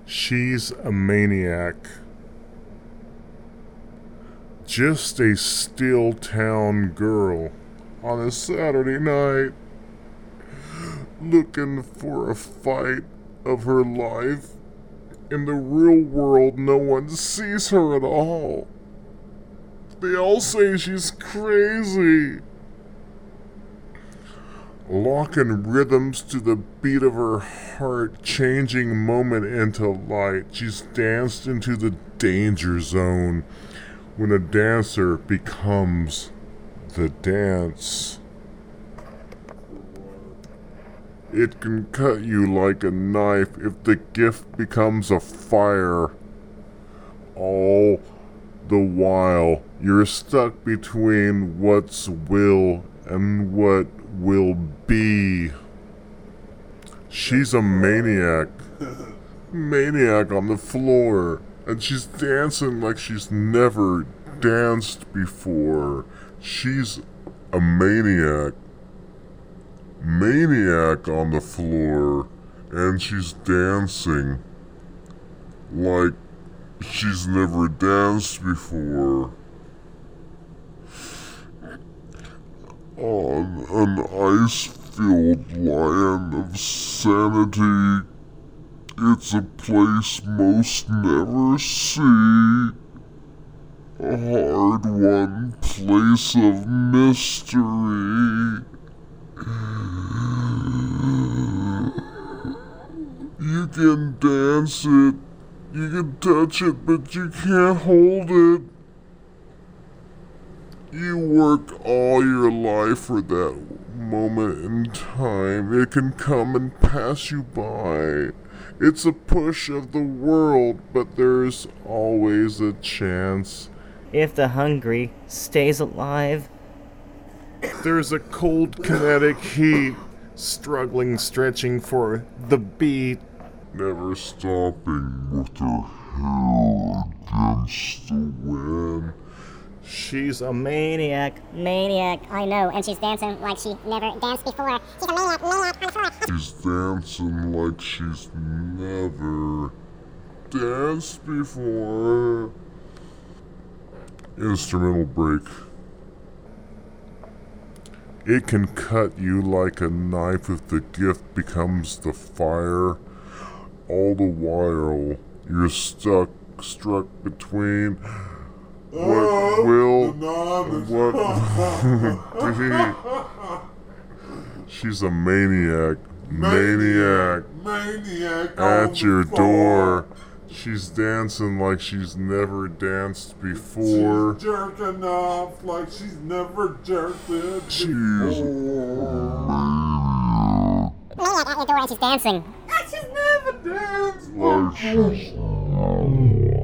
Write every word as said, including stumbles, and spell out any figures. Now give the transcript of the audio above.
She's a maniac. Just a steel town girl on a Saturday night, looking for a fight of her life. In the real world, no one sees her at all. They all say she's crazy. Locking rhythms to the beat of her heart, changing moment into light. She's danced into the danger zone when a dancer becomes the dance. It can cut you like a knife if the gift becomes a fire. All the while, you're stuck between what's will and what will be. She's a maniac. Maniac on the floor. And she's dancing like she's never danced before. She's a maniac. Maniac on the floor. And she's dancing like she's never danced before. On an ice-filled land of sanity, it's a place most never see. A hard-won place of mystery. You can dance it, you can touch it, but you can't hold it. You work all your life for that moment in time. It can come and pass you by. It's a push of the world, but there's always a chance. If the hungry stays alive. There's a cold kinetic heat, struggling, stretching for the beat. Never stopping with her hair against the wind. She's a maniac. Maniac, I know, and she's dancing like she never danced before. She's a maniac, maniac on the floor. She's dancing like she's never danced before. Instrumental break. It can cut you like a knife if the gift becomes the fire. All the while, you're stuck, struck between what uh, will and what be. She's a maniac. Maniac. Maniac. At your door. She's dancing like she's never danced before. She's jerking off like she's never jerked it She's before. Maniac at your door and she's dancing. Like she's never danced. Like she's